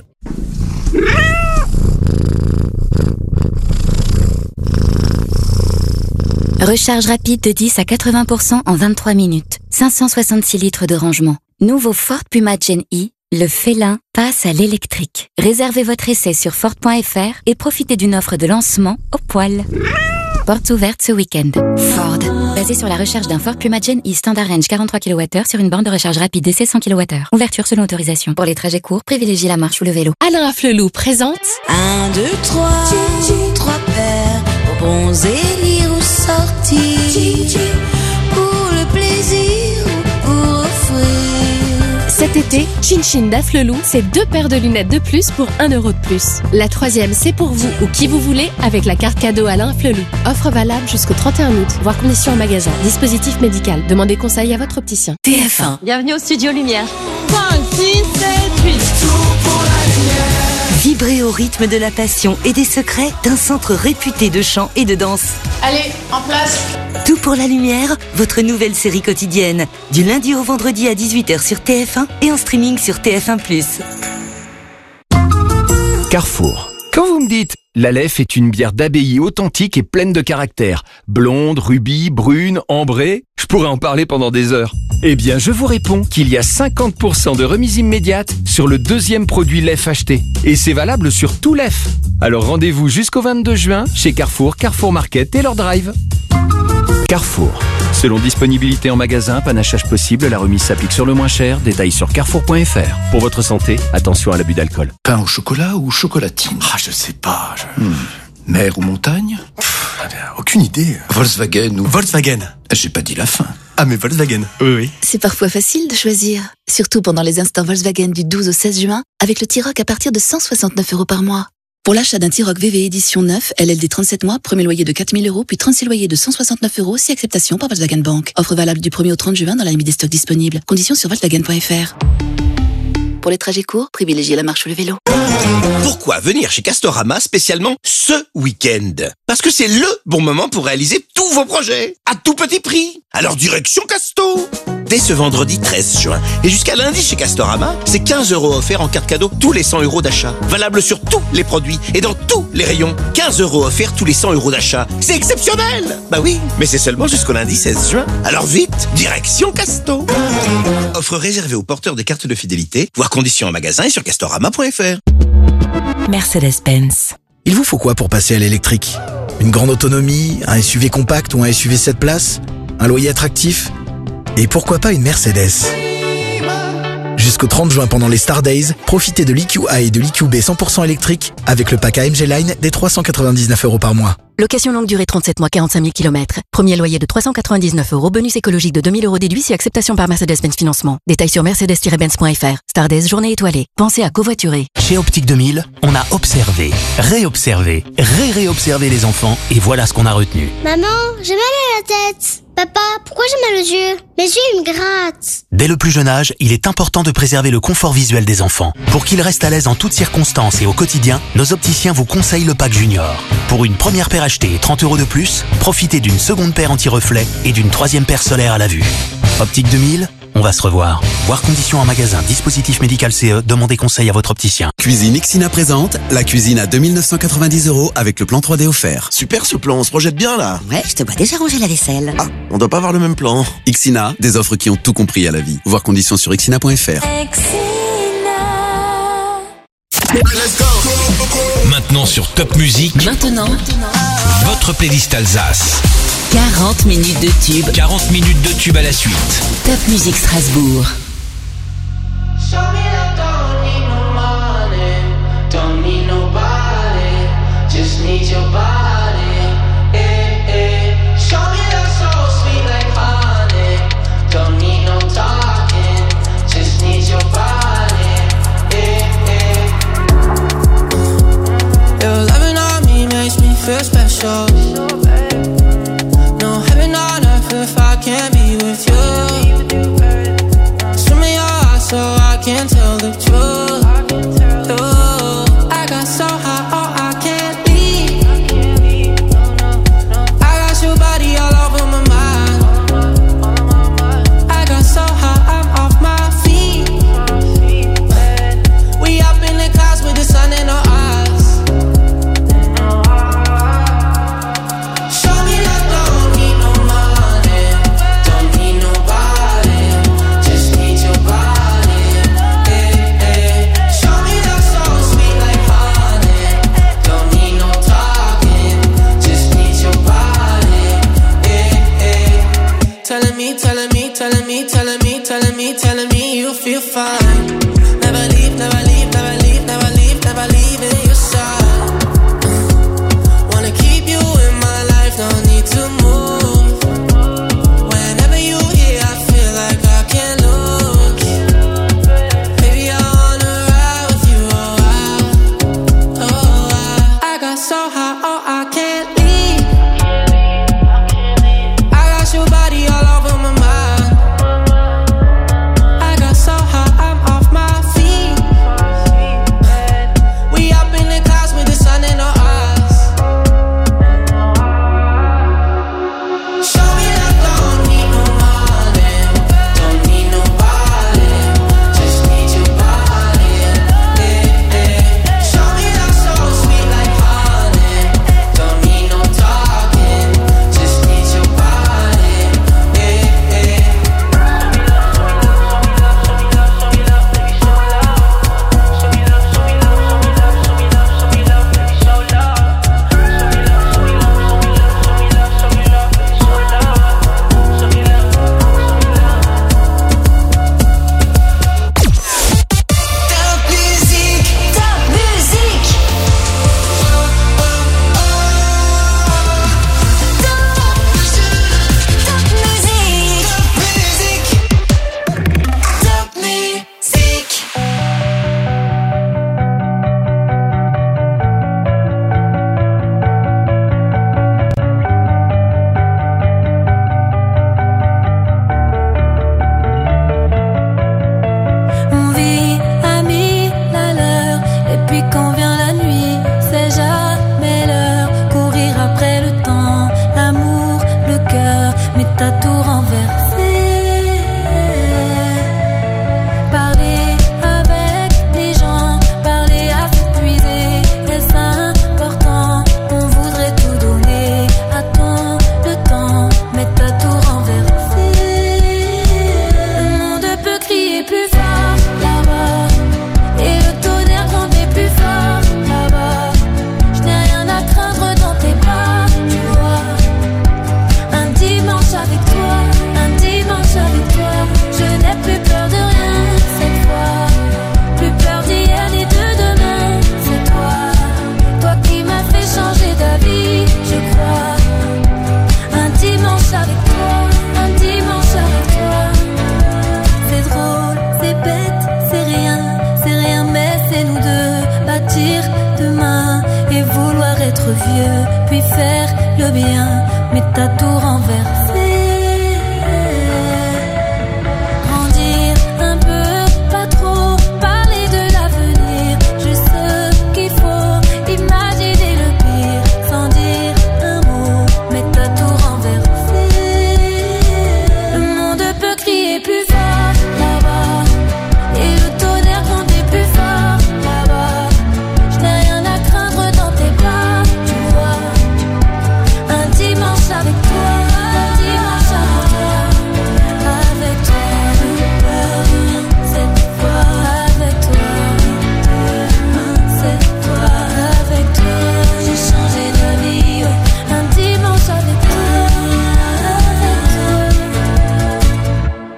Recharge rapide de dix à quatre-vingts pour cent en vingt-trois minutes. cinq cent soixante-six litres de rangement. Nouveau Ford Puma Gen E, le félin passe à l'électrique. Réservez votre essai sur Ford point f r et profitez d'une offre de lancement au poil. Portes ouvertes ce week-end. Ford. Basé sur la recherche d'un Ford Puma Gen E Standard Range quarante-trois kilowattheures sur une borne de recharge rapide D C cent kilowattheures. Ouverture selon autorisation. Pour les trajets courts, privilégiez la marche ou le vélo. Alain Afflelou présente Un, deux, trois, trois paires pour bronzer, lire ou sortir, pour le plaisir ou pour offrir. cet été, Chin Chin d'Afflelou, c'est deux paires de lunettes de plus pour un euro de plus. La troisième, c'est pour vous ou qui vous voulez avec la carte cadeau Alain Afflelou. Offre valable jusqu'au trente et un août. Voir conditions en magasin. Dispositif médical. Demandez conseil à votre opticien. T F un. Bienvenue au Studio Lumière. cinq, six, sept, huit. Vibrez au rythme de la passion et des secrets d'un centre réputé de chant et de danse. Allez, en place. Tout pour la lumière, votre nouvelle série quotidienne. Du lundi au vendredi à dix-huit heures sur T F un et en streaming sur T F un plus. Carrefour. Quand vous me dites la Leffe est une bière d'abbaye authentique et pleine de caractère, blonde, rubis, brune, ambrée, je pourrais en parler pendant des heures. Eh bien, je vous réponds qu'il y a cinquante pour cent de remise immédiate sur le deuxième produit Leffe acheté. Et c'est valable sur tout Leffe. Alors rendez-vous jusqu'au vingt-deux juin chez Carrefour, Carrefour Market et leur drive. Carrefour. Selon disponibilité en magasin, panachage possible, la remise s'applique sur le moins cher. Détails sur carrefour point f r. Pour votre santé, attention à l'abus d'alcool. Pain au chocolat ou chocolatine? Ah, je sais pas. Je... Hmm. Mer ou montagne? Pff, aucune idée. Volkswagen ou... Volkswagen. J'ai pas dit la fin. Ah, mais Volkswagen. Oui, oui. C'est parfois facile de choisir. Surtout pendant les instants Volkswagen du douze au seize juin, avec le T-Roc à partir de cent soixante-neuf euros par mois. Pour l'achat d'un T-Roc V V édition neuf, L L D trente-sept mois, premier loyer de quatre mille euros, puis trente-six loyers de cent soixante-neuf euros, si acceptation par Volkswagen Bank. Offre valable du premier au trente juin dans la limite des stocks disponibles. Conditions sur volkswagen point f r. Pour les trajets courts, privilégiez la marche ou le vélo. Pourquoi venir chez Castorama spécialement ce week-end? Parce que c'est le bon moment pour réaliser tous vos projets à tout petit prix. Alors direction Casto. Dès ce vendredi treize juin et jusqu'à lundi chez Castorama, c'est quinze euros offerts en carte cadeau tous les cent euros d'achat. Valable sur tous les produits et dans tous les rayons. quinze euros offerts tous les cent euros d'achat. C'est exceptionnel. Bah oui, mais c'est seulement jusqu'au lundi seize juin. Alors vite, direction Casto. Offre réservée aux porteurs des cartes de fidélité. Voir conditions en magasin et sur castorama point f r. Mercedes-Benz. Il vous faut quoi pour passer à l'électrique? Une grande autonomie, un S U V compact ou un S U V sept places? Un loyer attractif? Et pourquoi pas une Mercedes? Jusqu'au trente juin pendant les Star Days, profitez de l'E Q A et de l'E Q B cent pour cent électrique avec le pack A M G Line des trois cent quatre-vingt-dix-neuf euros par mois. Location longue durée trente-sept mois, quarante-cinq mille kilomètres. Premier loyer de trois cent quatre-vingt-dix-neuf euros. Bonus écologique de deux mille euros déduit si acceptation par Mercedes-Benz Financement. Détails sur mercedes tiret benz point f r. Star Days, journée étoilée. Pensez à covoiturer. Chez Optique deux mille, on a observé, réobservé, ré-réobservé les enfants et voilà ce qu'on a retenu. Maman, j'ai mal à la tête. Papa, pourquoi j'ai mal aux yeux? Mes yeux, ils me grattent. Dès le plus jeune âge, il est important de préserver le confort visuel des enfants. Pour qu'ils restent à l'aise en toutes circonstances et au quotidien, nos opticiens vous conseillent le pack Junior. Pour une première paire achetée et trente euros de plus, profitez d'une seconde paire anti-reflet et d'une troisième paire solaire à la vue. Optique deux mille, on va se revoir. Voir conditions en magasin, dispositif médical C E, demandez conseil à votre opticien. Cuisine Ixina présente la cuisine à deux mille neuf cent quatre-vingt-dix euros avec le plan trois D offert. Super ce plan, on se projette bien là. Ouais, je te vois déjà ranger la vaisselle. Ah, on doit pas avoir le même plan. Ixina, des offres qui ont tout compris à la vie. Voir conditions sur ixina point f r. Maintenant sur Top Music. Maintenant, Votre playlist Alsace. quarante minutes de tubes. quarante minutes de tubes à la suite. Top Music Strasbourg. Feel special. No heaven on earth if I can't be with you. Swim in your eyes so I can tell the truth. Ooh, I got so high, oh I can't leave. I got your body all over my mind. I got so high, I'm off my feet. We up in the clouds with the sun in our eyes. Telling me, telling me, telling me, telling me, telling me you feel fine. Never leave, never leave, never leave, never leave, never leave in your side. Wanna keep you in my life, no need to move. Whenever you here, I feel like I can't lose. Baby, I wanna ride with you, oh I, oh I. I got so high, oh I can't leave. I got your body all over my mind. I got so high, I'm off my feet. We up in the clouds with the sun in our eyes. Show me that don't need no money, don't need nobody, just need your body. Eh, eh. Show me that so sweet like honey, don't need no talking, just need your body. Eh, eh. Top musique, top musique. Top musique, top musique. On vit à mille à l'heure, et puis quand vient la nuit, c'est jamais l'heure. Courir après le temps, l'amour, le cœur, mais t'as tout renversé. Parler avec les gens, parler à s'épuiser, est-ce important? On voudrait tout donner à ton le temps, mais t'as tout renversé. Le monde peut crier plus fort là-bas, et le tonnerre gronder plus fort là-bas. Je n'ai rien à craindre dans tes bras, tu vois. Un dimanche avec toi, un dimanche avec toi. Je n'ai plus peur de rien cette fois, plus peur d'hier ni de demain. C'est toi, toi qui m'as fait changer d'avis, je crois. Un dimanche avec toi, un dimanche avec toi. C'est drôle, c'est bête, c'est rien, c'est rien, mais c'est nous deux. Bâtir demain et vouloir être vieux, puis faire le bien, mais t'as tout renversé.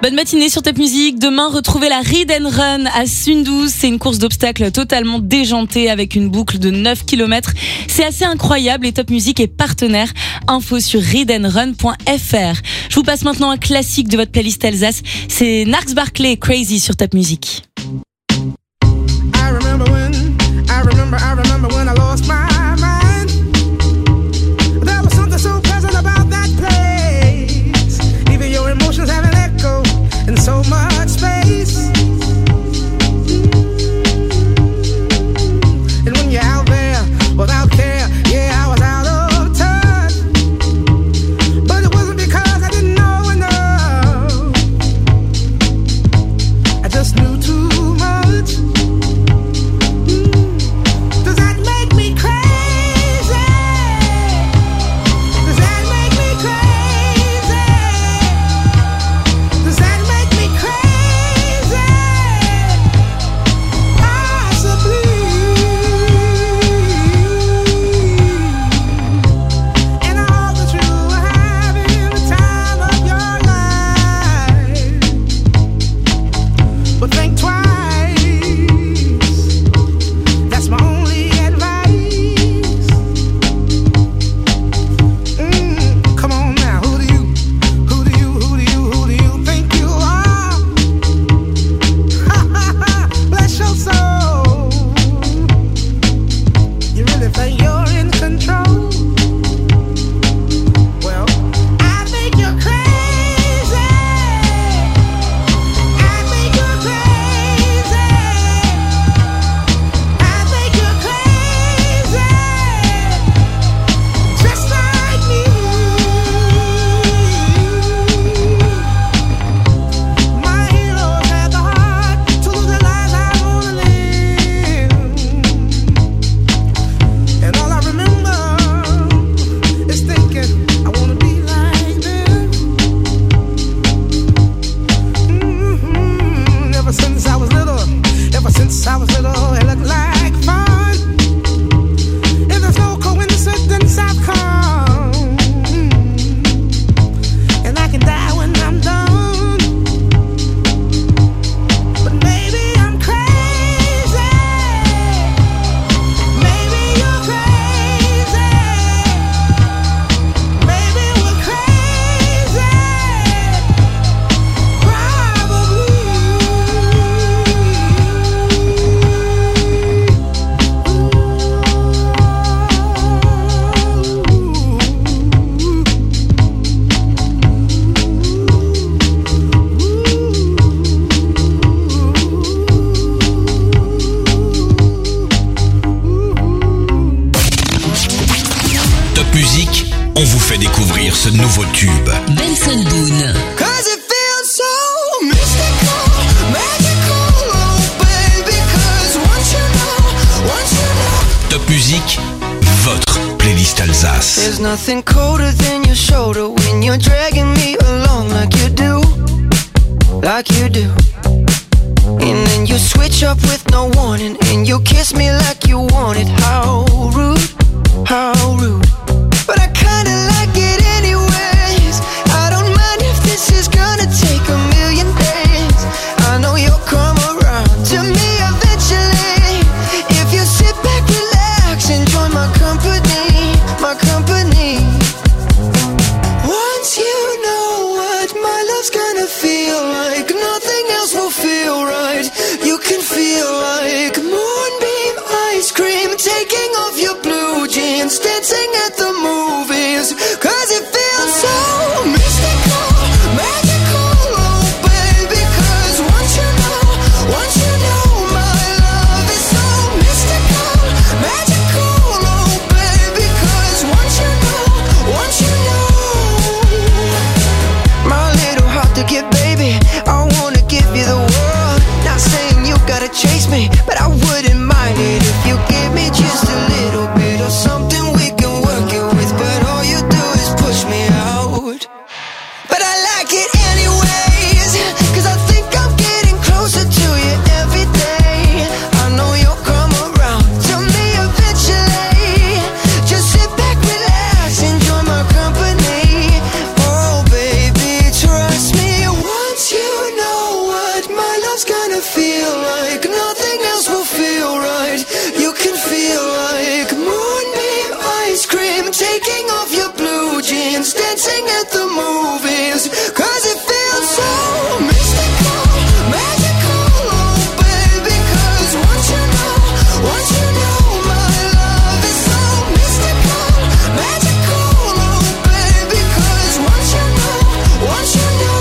Bonne matinée sur Top Music. Demain, retrouvez la Ride and Run à Sundouze. C'est une course d'obstacles totalement déjantée avec une boucle de neuf kilomètres. C'est assez incroyable et Top Music est partenaire. Info sur ride and run point f r. Je vous passe maintenant un classique de votre playlist Alsace. C'est Narks Barclay, Crazy sur Top Music. I remember when, I remember, I remember when I lost my mind. There was something so pleasant about that place. Even your emotions have an echo in so much space. And when you're out there without care, yeah, I was out of touch. But it wasn't because I didn't know enough. I just knew too much. Does that make me crazy? Does that make me crazy? Does that make me crazy? Possibly. And I hope that you are having the time of your life. But think twice. That's my only advice. Mm, come on now, who do you, who do you, who do you, who do you think you are? Bless your soul. You really think you're in control? Well, I think you're crazy. I think you're crazy. I think you're crazy. Just like me. My heroes had the heart to lose the lives I wanna live. And all I remember is thinking I wanna be like them. Mhm. Ever since I was little, ever since I was little, it looked like fun. If there's no coincidence, I've come, and I can die when I'm done. But maybe I'm crazy. Maybe you're crazy. Maybe we're crazy. Top Music, on vous fait découvrir ce nouveau tube. Benson Boone. Cause it feels so mystical, magical, oh baby. Cause once you know, once you know, Top Music, votre playlist Alsace. there's nothing colder than your shoulder when you're dragging me along like you do, like you do. And then you switch up with no warning, and you kiss me like you want it. How rude, how rude. But I kinda like it anyways. I don't mind if this is gonna take a million days. I know you'll come around to me eventually. If you sit back, relax, and join my company, my company. Once you know what my love's gonna feel like, nothing else will feel right. You can feel like moonbeam ice cream, taking off your blue jeans, dancing at the dancing at the movies, cause it feels so mystical, magical, oh baby, cause once you know, once you know my love is so mystical, magical, oh baby, cause once you know, once you know.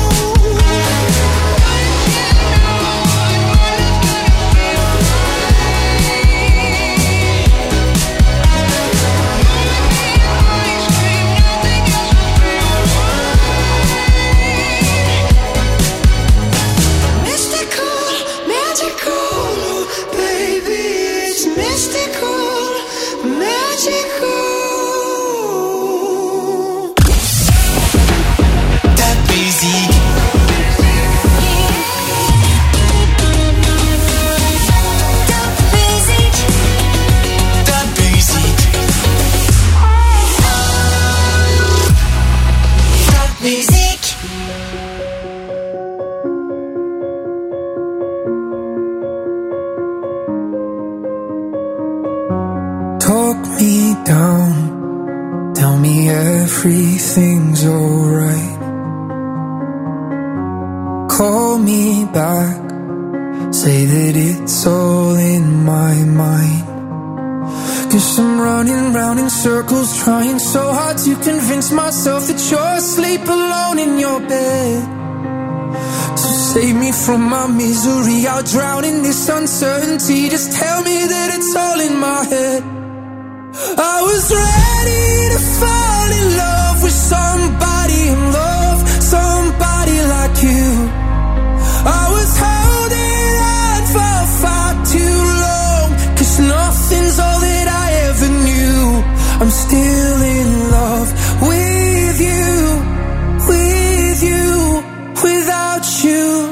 Everything's alright. Call me back, say that it's all in my mind. Cause I'm running round in circles, trying so hard to convince myself that you're asleep alone in your bed. So save me from my misery, I'll drown in this uncertainty. Just tell me that it's all in my head. I was ready to fall in love with somebody in love, somebody like you. I was holding on for far too long, cause nothing's all that I ever knew. I'm still in love with you, with you, without you.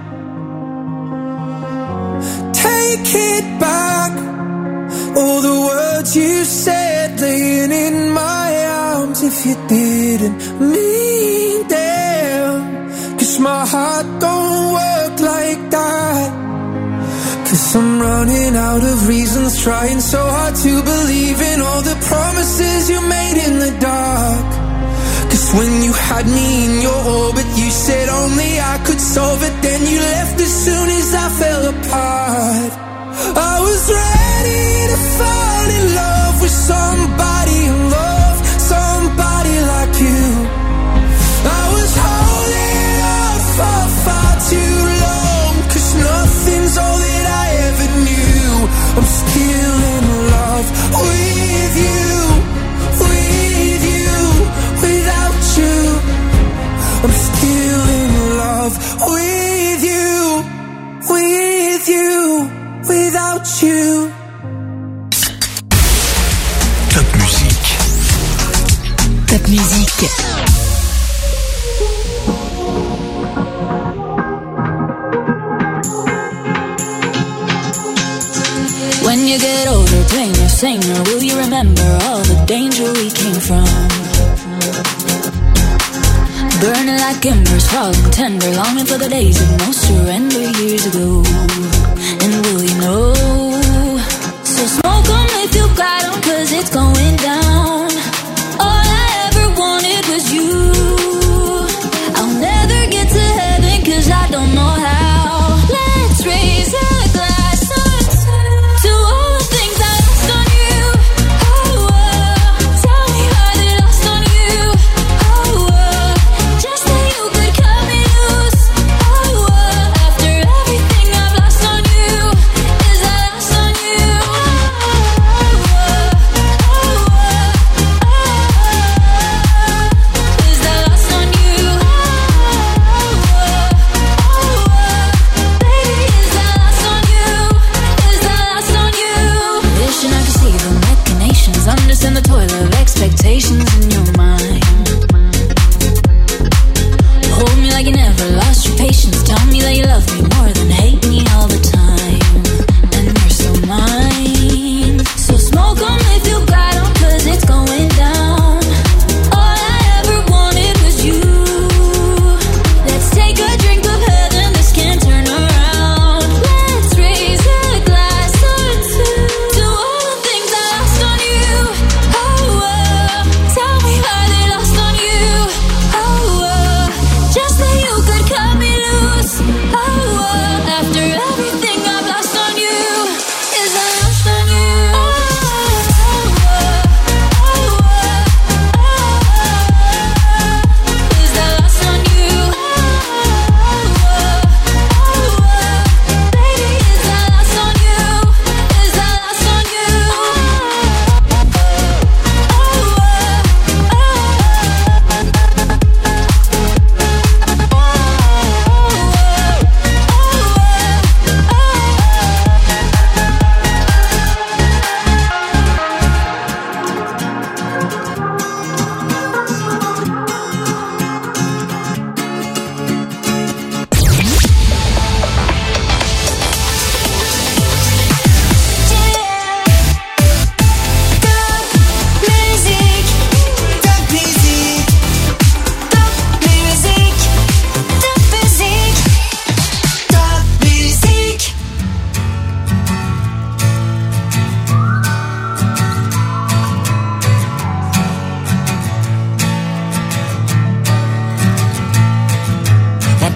Take it back, all the words you said laying in my arms, if you didn't mean them. Cause my heart don't work like that. Cause I'm running out of reasons, trying so hard to believe in all the promises you made in the dark. Cause when you had me in your orbit, you said only I could solve it. Then you left as soon as I fell apart. I was ready to fall in love with somebody in love, somebody like you. I was holding on for far too long, cause nothing's all that I ever knew. I'm still in love with you, with you, without you. I'm still in love with you, with you, without you. Top musique. Top musique. When you get older, playing your singer, will you remember all the danger we came from? Burning like embers, falling tender, longing for the days of no surrender years ago. And will you know? So smoke on if you got 'em, cause it's going down. All I ever wanted was you. I'll never get to heaven cause I don't know how. Let's raise a glass to all the things I lost on you. Oh, oh. Tell me how they lost on you. Oh, oh. Just that you could cut me loose. Oh, oh. After everything I've lost on you, is that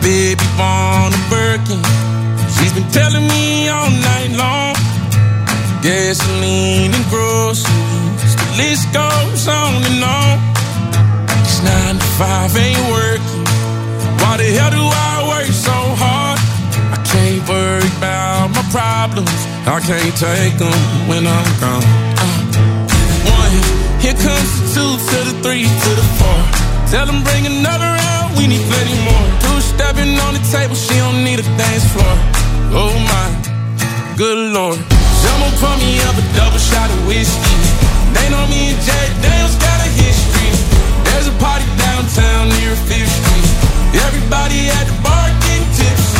baby born a Birkin. She's been telling me all night long. Gasoline and groceries, the list goes on and on. It's nine to five ain't working. Why the hell do I work so hard? I can't worry about my problems. I can't take them when I'm gone. Uh, one, here comes the two to the three to the four. Tell them bring another round, we need plenty more. Two stepping on the table, she don't need a dance floor. Oh my, good lord. Someone pour me up a double shot of whiskey. They know me and Jay Daniels got a history. There's a party downtown near Fifth Street. Everybody at the bar getting tipsy.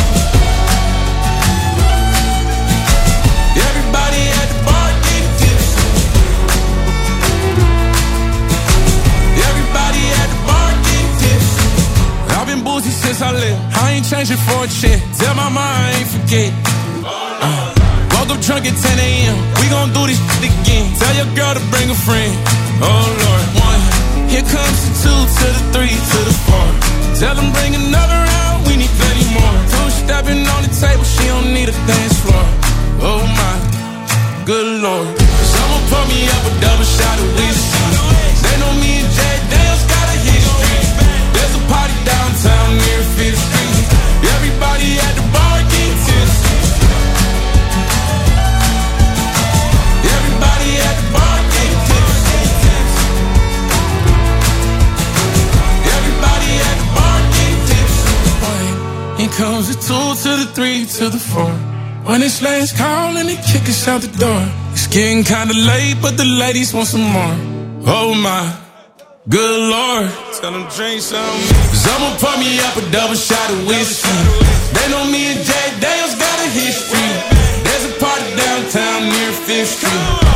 Everybody at the bar getting tipsy. Everybody at the bar getting tipsy. I've been boozy since I left. I ain't changing for a check. Tell my mom I ain't forget. Uh. Woke up drunk at ten a.m. We gon' do this shit again. Tell your girl to bring a friend. Oh Lord, one. Here comes the two to the three to the four. Tell them bring another round. We need plenty more. Two stepping on the table. She don't need a dance floor. Oh my, good lord. Someone pour me up a double shot of whiskey. They know me and Jay Daniels got a history. There's a party downtown near Fifth Street. Everybody at the bar getting tipsy. Everybody at the bar getting tipsy. Everybody at the bar getting tipsy. Here comes the two to the three to the four. When it's last call and they kick us out the door. It's getting kinda late, but the ladies want some more. Oh my, good lord. Tell them drink some. Someone pour me up a double shot of whiskey. They know me and Jay Daniels got a history. There's a party downtown near Fifth Street.